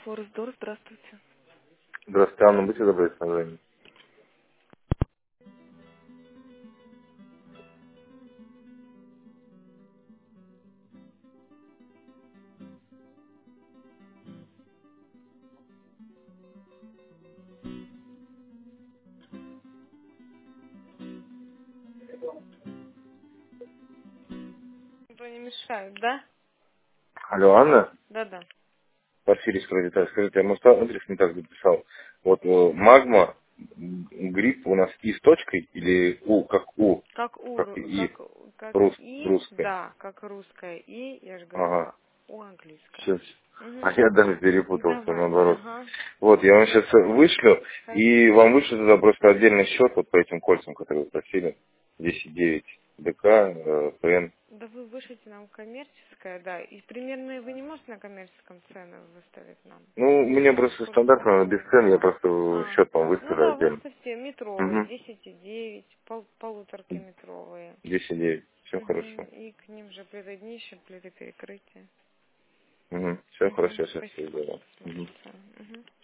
Форсдор, здравствуйте. Здравствуйте, Анна, будьте добры, с нами. То не мешают, да? Алло, Анна? Да-да. Василий Скородитар. Скажите, я, может, адрес не так записал? Вот магма, грипп у нас И с точкой или У, как У, Как как И, как И, русская? да, как русское И, я же говорю, Ага, У английское. сейчас. Угу. А я даже перепутался, Давайте, наоборот. ага. Вот, я вам сейчас вышлю, и Хорошо. вам вышлю туда просто отдельный счет вот по этим кольцам, которые вы просили. 10,9 ДК, ПН. Да вы вышлите нам коммерческое, да. И примерно вы не можете на коммерческом цены выставить нам? Ну, мне просто Сколько стандартно без готовы? цен, я просто А, счет вам ну выставлю да, отдельно. выставьте метровые, Угу. 10,9, полуторки метровые. 10,9. Все Угу. хорошо. И к ним же плиты днище, плиты перекрытия. Угу. Все Угу. хорошо, сейчас все Спасибо. сделаю. Угу. Посмотрим цену. Угу.